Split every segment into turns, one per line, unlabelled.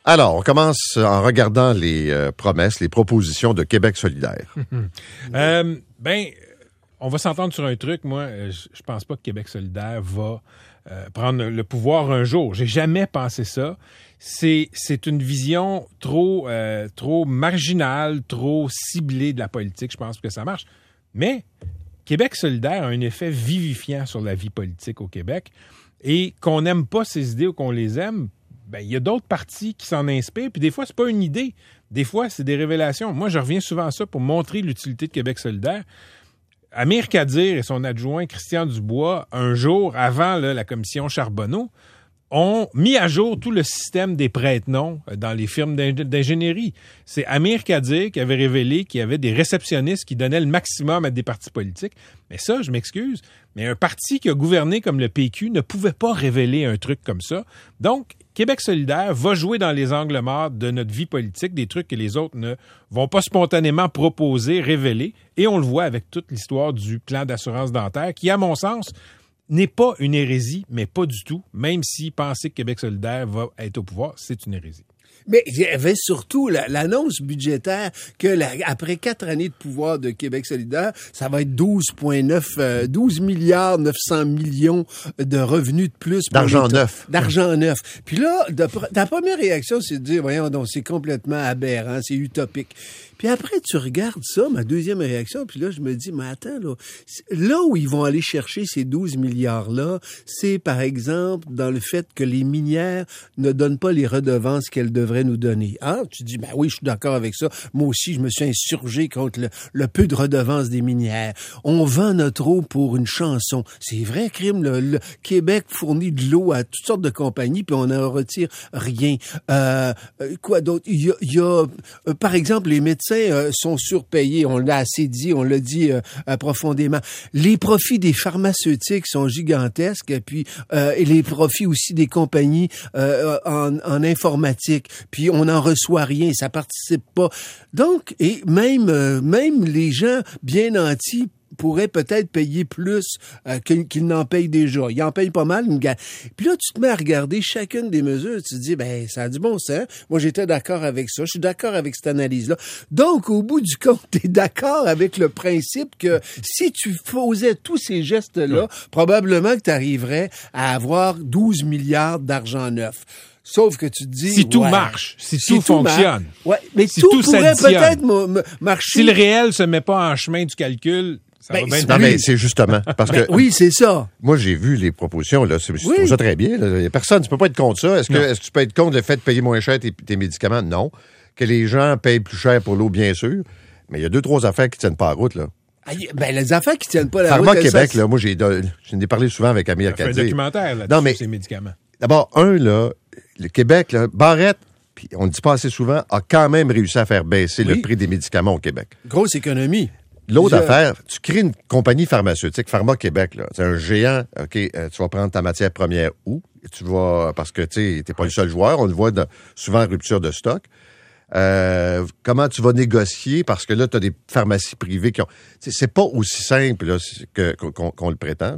Alors, on commence en regardant les promesses, les propositions de Québec solidaire.
On va s'entendre sur un truc. Moi, je pense pas que Québec solidaire va prendre le pouvoir un jour. J'ai jamais pensé ça. C'est une vision trop marginale, trop ciblée de la politique. Je pense que ça marche. Mais Québec solidaire a un effet vivifiant sur la vie politique au Québec. Et qu'on n'aime pas ces idées ou qu'on les aime, il y a d'autres partis qui s'en inspirent. Puis des fois, c'est pas une idée. Des fois, c'est des révélations. Moi, je reviens souvent à ça pour montrer l'utilité de Québec solidaire. Amir Kadir et son adjoint Christian Dubois, un jour avant la commission Charbonneau, ont mis à jour tout le système des prête-noms dans les firmes d'ingénierie. C'est Amir Kadir qui avait révélé qu'il y avait des réceptionnistes qui donnaient le maximum à des partis politiques. Mais ça, je m'excuse, mais un parti qui a gouverné comme le PQ ne pouvait pas révéler un truc comme ça. Donc, Québec solidaire va jouer dans les angles morts de notre vie politique, des trucs que les autres ne vont pas spontanément proposer, révéler. Et on le voit avec toute l'histoire du plan d'assurance dentaire qui, à mon sens, n'est pas une hérésie, mais pas du tout. Même si penser que Québec solidaire va être au pouvoir, c'est une hérésie.
Mais il y avait surtout l'annonce budgétaire que après 4 années de pouvoir de Québec solidaire, ça va être 12 milliards 900 millions de revenus de plus.
D'argent neuf.
D'argent neuf. Puis là, ta première réaction, c'est de dire, voyons donc, c'est complètement aberrant, c'est utopique. Puis après, tu regardes ça, ma deuxième réaction, puis là, je me dis, mais attends, là où ils vont aller chercher ces 12 milliards-là, c'est, par exemple, dans le fait que les minières ne donnent pas les redevances qu'elles devraient nous donner. Ah, tu dis, ben oui, je suis d'accord avec ça. Moi aussi, je me suis insurgé contre le peu de redevances des minières. On vend notre eau pour une chanson. C'est vrai, crime, le Québec fournit de l'eau à toutes sortes de compagnies, puis on n'en retire rien. Quoi d'autre? Il y a par exemple, les médecins sont surpayés, on l'a assez dit, on l'a dit profondément. Les profits des pharmaceutiques sont gigantesques, et puis et les profits aussi des compagnies en informatique, puis on n'en reçoit rien, ça participe pas. Donc, et même les gens bien nantis pourraient peut-être payer plus qu'ils n'en payent déjà. Ils en payent pas mal. Puis là, tu te mets à regarder chacune des mesures. Tu te dis, ben ça a du bon sens. Moi, j'étais d'accord avec ça. Je suis d'accord avec cette analyse-là. Donc, au bout du compte, tu es d'accord avec le principe que si tu faisais tous ces gestes-là, probablement que tu arriverais à avoir 12 milliards d'argent neuf. Sauf que tu te dis...
Si tout marche, si tout fonctionne.
Ouais, mais
si
tout pourrait peut-être marcher.
Si le réel se met pas en chemin du calcul...
Non, mais c'est justement parce que
oui, c'est ça.
Moi, j'ai vu les propositions là, je trouve ça très bien. Là. Personne, tu peux pas être contre ça. Est-ce que tu peux être contre le fait de payer moins cher tes médicaments? Non. Que les gens payent plus cher pour l'eau, bien sûr. Mais il y a 2-3 affaires qui tiennent pas la route là.
Ben les affaires qui tiennent pas la route.
Pharma Québec là, moi j'ai parlé souvent avec Amir Kadir.
Un documentaire là sur ces médicaments.
D'abord le Québec là, Barrette, puis on ne dit pas assez souvent, a quand même réussi à faire baisser le prix des médicaments au Québec.
Grosse économie.
L'autre affaire, tu crées une compagnie pharmaceutique, Pharma Québec, là. C'est un géant. OK, tu vas prendre ta matière première où? Tu vas, parce que, tu sais, t'es pas le seul joueur. On le voit souvent en rupture de stock. Comment tu vas négocier? Parce que là, tu as des pharmacies privées qui ont... C'est pas aussi simple là, qu'on le prétend.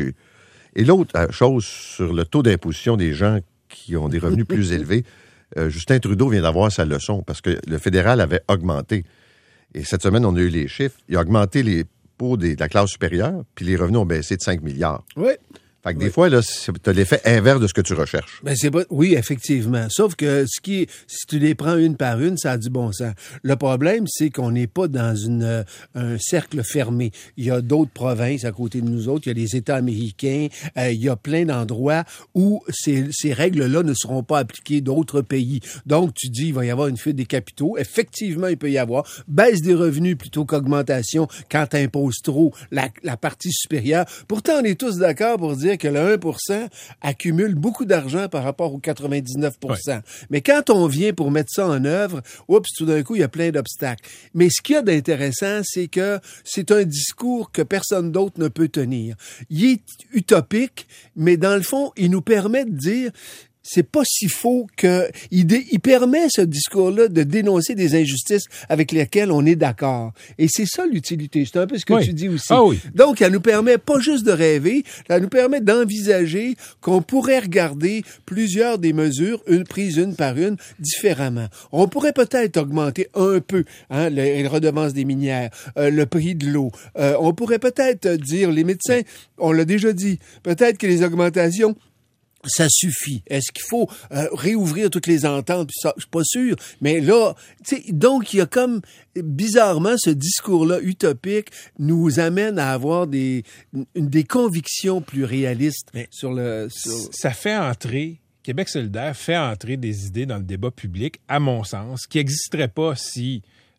Et l'autre chose, sur le taux d'imposition des gens qui ont des revenus plus élevés, Justin Trudeau vient d'avoir sa leçon parce que le fédéral avait augmenté. Et cette semaine, on a eu les chiffres. Il a augmenté les pots de la classe supérieure, puis les revenus ont baissé de 5 milliards.
Oui.
Fait que des fois, là, tu as l'effet inverse de ce que tu recherches.
Ben oui, effectivement. Sauf que si tu les prends une par une, ça a du bon sens. Le problème, c'est qu'on n'est pas dans un cercle fermé. Il y a d'autres provinces à côté de nous autres. Il y a les États américains. Il y a plein d'endroits où ces règles-là ne seront pas appliquées d'autres pays. Donc, tu dis, il va y avoir une fuite des capitaux. Effectivement, il peut y avoir baisse des revenus plutôt qu'augmentation quand tu imposes trop la partie supérieure. Pourtant, on est tous d'accord pour dire que le 1% accumule beaucoup d'argent par rapport au 99%. Ouais. Mais quand on vient pour mettre ça en œuvre, tout d'un coup, il y a plein d'obstacles. Mais ce qu'il y a d'intéressant, c'est que c'est un discours que personne d'autre ne peut tenir. Il est utopique, mais dans le fond, il nous permet de dire... c'est pas si faux que il permet ce discours-là de dénoncer des injustices avec lesquelles on est d'accord. Et c'est ça l'utilité. C'est un peu ce que tu dis aussi.
Ah oui.
Donc, elle nous permet pas juste de rêver, elle nous permet d'envisager qu'on pourrait regarder plusieurs des mesures, prises une par une, différemment. On pourrait peut-être augmenter un peu les redevances des minières, le prix de l'eau. On pourrait peut-être dire, les médecins, on l'a déjà dit, peut-être que les augmentations ça suffit. Est-ce qu'il faut réouvrir toutes les ententes? Ça, je suis pas sûr. Mais là, donc il y a comme bizarrement ce discours-là utopique nous amène à avoir des convictions plus réalistes
Ça fait entrer. Québec solidaire fait entrer des idées dans le débat public, à mon sens, qui n'existeraient pas si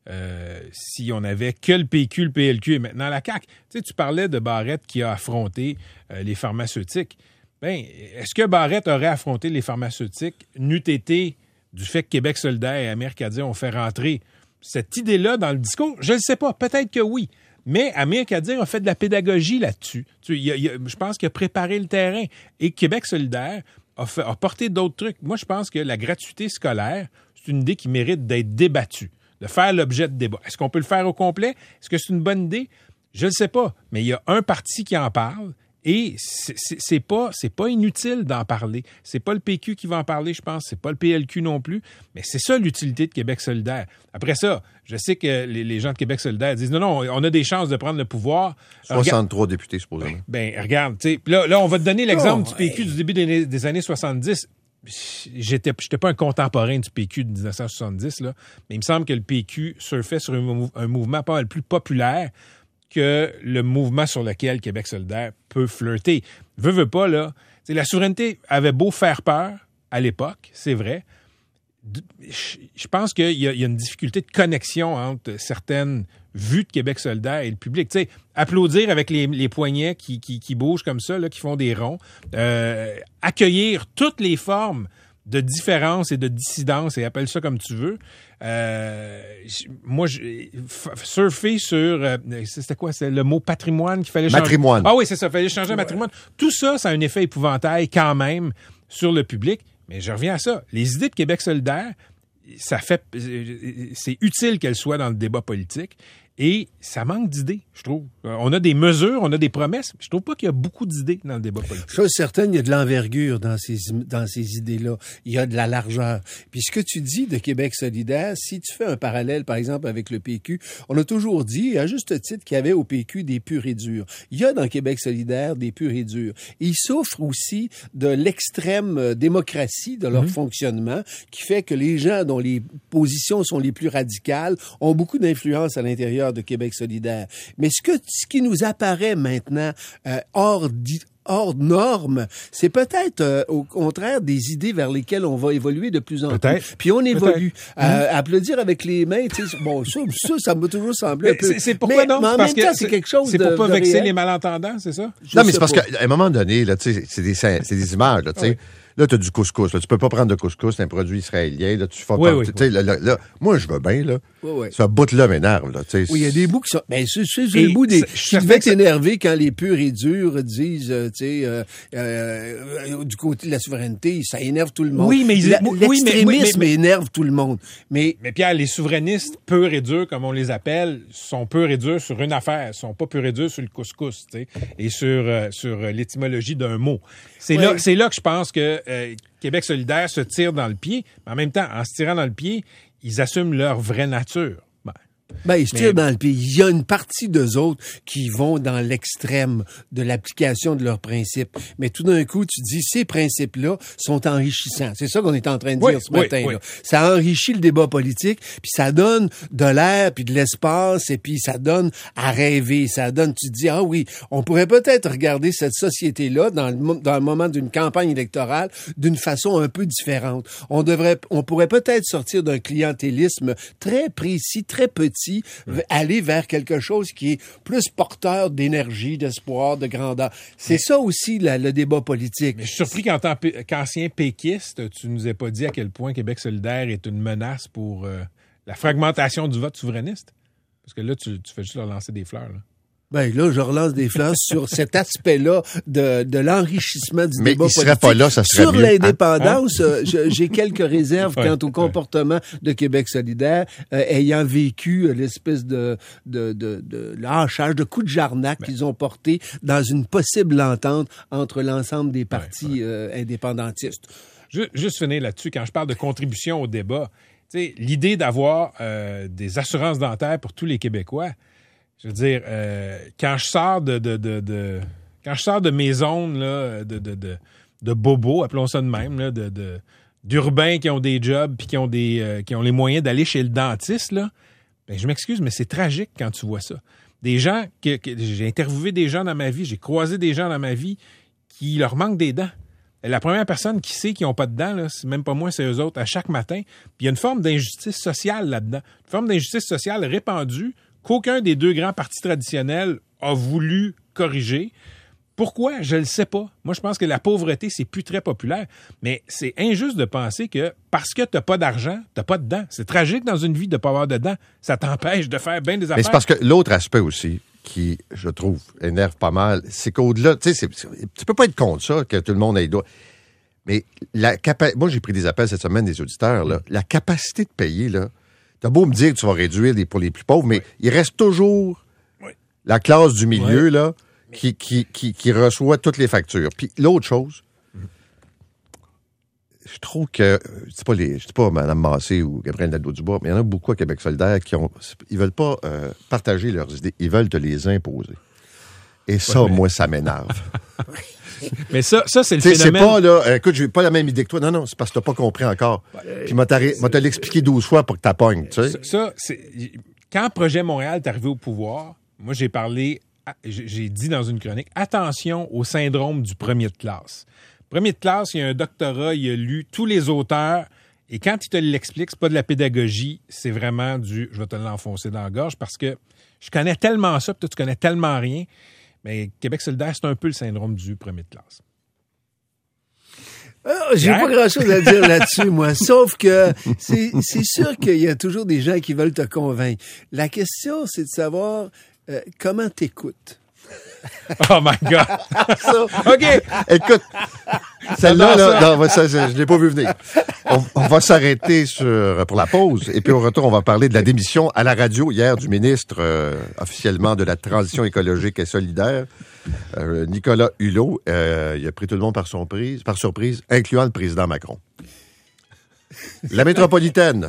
on avait que le PQ, le PLQ et maintenant la CAQ. Tu parlais de Barrette qui a affronté les pharmaceutiques. Bien, est-ce que Barrette aurait affronté les pharmaceutiques n'eût été du fait que Québec solidaire et Amir Kadir ont fait rentrer cette idée-là dans le discours? Je ne sais pas. Peut-être que oui. Mais Amir Kadir a fait de la pédagogie là-dessus. Je pense qu'il a préparé le terrain. Et Québec solidaire a porté d'autres trucs. Moi, je pense que la gratuité scolaire, c'est une idée qui mérite d'être débattue, de faire l'objet de débat. Est-ce qu'on peut le faire au complet? Est-ce que c'est une bonne idée? Je ne sais pas. Mais il y a un parti qui en parle. Et c'est pas inutile d'en parler. C'est pas le PQ qui va en parler, je pense. C'est pas le PLQ non plus. Mais c'est ça l'utilité de Québec solidaire. Après ça, je sais que les gens de Québec solidaire disent non, on a des chances de prendre le pouvoir.
63 députés, supposément.
Regarde, tu sais. Là, on va te donner l'exemple du PQ du début des années 70. J'étais pas un contemporain du PQ de 1970, là. Mais il me semble que le PQ surfait sur un mouvement pas mal plus populaire que le mouvement sur lequel Québec solidaire peut flirter. Veux pas, là. La souveraineté avait beau faire peur à l'époque, c'est vrai. Je pense qu'il y a une difficulté de connexion entre certaines vues de Québec solidaire et le public. Tu sais, applaudir avec les poignets qui bougent comme ça, là, qui font des ronds, accueillir toutes les formes de différence et de dissidence, et appelle ça comme tu veux. Moi, surfer sur... c'était quoi? C'est le mot patrimoine qu'il fallait changer.
Matrimoine.
Ah oui, c'est ça, il fallait changer matrimoine. Tout ça, ça a un effet épouvantail quand même sur le public. Mais je reviens à ça. Les idées de Québec solidaire, c'est utile qu'elles soient dans le débat politique. Et ça manque d'idées, je trouve. On a des mesures, on a des promesses. Je trouve pas qu'il y a beaucoup d'idées dans le débat politique.
Je suis certain qu'il y a de l'envergure dans ces idées-là. Il y a de la largeur. Puis ce que tu dis de Québec solidaire, si tu fais un parallèle, par exemple, avec le PQ, on a toujours dit, à juste titre, qu'il y avait au PQ des purs et durs. Il y a dans Québec solidaire des purs et durs. Et ils souffrent aussi de l'extrême démocratie de leur fonctionnement, qui fait que les gens dont les positions sont les plus radicales ont beaucoup d'influence à l'intérieur de Québec solidaire. Mais ce qui nous apparaît maintenant hors norme, c'est peut-être au contraire des idées vers lesquelles on va évoluer de plus en plus. Puis on évolue. Applaudir avec les mains, tu sais, bon, ça m'a toujours semblé un peu...
C'est pourquoi non?
Mais en même temps, c'est quelque chose
c'est pour pas vexer
réel.
les malentendants, c'est ça?
Non, mais c'est parce qu'à un moment donné, là, tu sais, c'est des images, là, tu sais. Là, t'as du couscous. Là. Tu peux pas prendre de couscous, c'est un produit israélien. Là, tu fais pas. Tu sais, là, moi, je veux bien, là. Ce bout-là m'énerve, là. Tu sais.
Oui, il y a des bouts qui sont. Ben, c'est le bout des. Qui devait t'énerver quand les purs et durs disent, tu sais, du côté de la souveraineté, ça énerve tout le monde.
Oui, mais
l'extrémisme énerve tout le monde. Mais
Pierre, les souverainistes purs et durs, comme on les appelle, sont purs et durs sur une affaire. Ils sont pas purs et durs sur le couscous, tu sais, et sur l'étymologie d'un mot. C'est là que je pense que Québec solidaire se tire dans le pied, mais en même temps, en se tirant dans le pied, ils assument leur vraie nature.
Ils se tirent dans le pied. Il y a une partie d'eux autres qui vont dans l'extrême de l'application de leurs principes. Mais tout d'un coup, tu dis, ces principes-là sont enrichissants. C'est ça qu'on est en train de dire ce matin. Là. Ça enrichit le débat politique, puis ça donne de l'air, puis de l'espace, et puis ça donne à rêver. Ça donne, tu te dis, ah oui, on pourrait peut-être regarder cette société-là dans le moment d'une campagne électorale d'une façon un peu différente. On pourrait peut-être sortir d'un clientélisme très précis, très petit, aller vers quelque chose qui est plus porteur d'énergie, d'espoir, de grandeur. C'est ça aussi le débat politique.
Mais je suis surpris qu'ancien péquiste, tu nous aies pas dit à quel point Québec solidaire est une menace pour la fragmentation du vote souverainiste. Parce que là, tu fais juste leur lancer des fleurs. Là.
Ben là, je relance des fleurs sur cet aspect-là de l'enrichissement du
mais
débat politique.
Mais il serait pas là, ça serait
sur
mieux.
l'indépendance, j'ai quelques réserves quant au comportement de Québec solidaire, ayant vécu l'espèce de lâchage, de coup de jarnac qu'ils ont porté dans une possible entente entre l'ensemble des partis indépendantistes.
Juste finir là-dessus, quand je parle de contribution au débat, l'idée d'avoir des assurances dentaires pour tous les Québécois, je veux dire, quand je sors de mes zones là, de bobos, appelons ça de même, là, d'urbains qui ont des jobs puis qui ont les moyens d'aller chez le dentiste, là, ben je m'excuse, mais c'est tragique quand tu vois ça. Des gens j'ai interviewé des gens dans ma vie, j'ai croisé des gens dans ma vie qui leur manquent des dents. La première personne qui sait qu'ils n'ont pas de dents, là, c'est même pas moi, c'est eux autres, à chaque matin. Puis il y a une forme d'injustice sociale là-dedans. Une forme d'injustice sociale répandue qu'aucun des deux grands partis traditionnels a voulu corriger. Pourquoi? Je le sais pas. Moi, je pense que la pauvreté, c'est plus très populaire. Mais c'est injuste de penser que parce que t'as pas d'argent, t'as pas de dents. C'est tragique dans une vie de pas avoir de dents. Ça t'empêche de faire bien des affaires.
Mais c'est parce que l'autre aspect aussi, qui, je trouve, énerve pas mal, c'est qu'au-delà, tu sais, tu peux pas être contre ça, que tout le monde ait droit. Mais moi, j'ai pris des appels cette semaine des auditeurs, là. La capacité de payer, là, t'as beau me dire que tu vas réduire pour les plus pauvres, mais il reste toujours la classe du milieu, là, qui reçoit toutes les factures. Puis l'autre chose, je trouve que, je dis pas Mme Massé ou Gabriel Nadeau-Dubois, mais il y en a beaucoup à Québec solidaire ils veulent pas partager leurs idées, ils veulent te les imposer. Et ça, moi, ça m'énerve.
Mais ça c'est le phénomène.
C'est pas, là, écoute, j'ai pas la même idée que toi. Non, c'est parce que t'as pas compris encore. Puis m'a te l'expliqué 12 fois pour que t'appognes, tu sais.
Ça, quand Projet Montréal est arrivé au pouvoir, moi, j'ai dit dans une chronique, attention au syndrome du premier de classe. Premier de classe, il y a un doctorat, il a lu tous les auteurs, et quand il te l'explique, c'est pas de la pédagogie, c'est vraiment je vais te l'enfoncer dans la gorge, parce que je connais tellement ça, puis toi, tu connais tellement rien. Mais Québec solidaire, c'est un peu le syndrome du premier de classe.
J'ai pas grand-chose à dire là-dessus, moi. Sauf que c'est sûr qu'il y a toujours des gens qui veulent te convaincre. La question, c'est de savoir comment t'écoutes.
Oh my God! OK!
Écoute, celle-là, là, je l'ai pas vu venir. On va s'arrêter pour la pause. Et puis au retour, on va parler de la démission à la radio hier du ministre officiellement de la Transition écologique et solidaire, Nicolas Hulot. Il a pris tout le monde par surprise, incluant le président Macron. La métropolitaine.